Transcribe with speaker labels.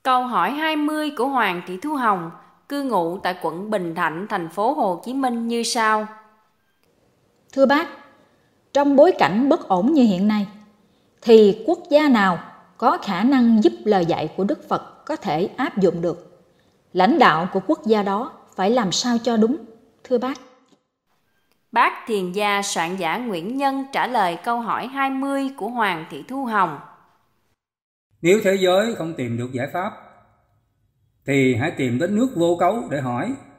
Speaker 1: Câu hỏi 20 của Hoàng Thị Thu Hồng, cư ngụ tại quận Bình Thạnh, thành phố Hồ Chí Minh như sau.
Speaker 2: Thưa bác, trong bối cảnh bất ổn như hiện nay, thì quốc gia nào có khả năng giúp lời dạy của Đức Phật có thể áp dụng được? Lãnh đạo của quốc gia đó phải làm sao cho đúng, thưa bác?
Speaker 1: Bác thiền gia soạn giả Nguyễn Nhân trả lời câu hỏi 20 của Hoàng Thị Thu Hồng.
Speaker 3: Nếu thế giới không tìm được giải pháp, thì hãy tìm đến nước vô cấu để hỏi.